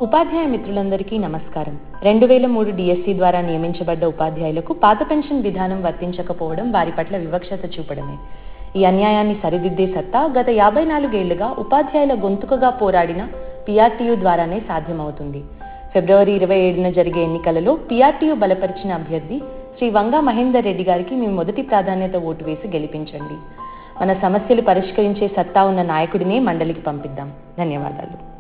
ఉపాధ్యాయ మిత్రులందరికీ నమస్కారం. 2003 డిఎస్సి ద్వారా నియమించబడ్డ ఉపాధ్యాయులకు పాత పెన్షన్ విధానం వర్తించకపోవడం వారి పట్ల వివక్షత చూపడమే. ఈ అన్యాయాన్ని సరిదిద్దే సత్తా గత 54 ఏళ్లుగా ఉపాధ్యాయుల గొంతుకగా పోరాడిన పిఆర్టీయూ ద్వారానే సాధ్యమవుతుంది. ఫిబ్రవరి 27న జరిగే ఎన్నికలలో పిఆర్టీయూ బలపరిచిన అభ్యర్థి శ్రీ వంగా మహేందర్ రెడ్డి గారికి మీ మొదటి ప్రాధాన్యత ఓటు వేసి గెలిపించండి. మన సమస్యలు పరిష్కరించే సత్తా ఉన్న నాయకుడినే మండలికి పంపిద్దాం. ధన్యవాదాలు.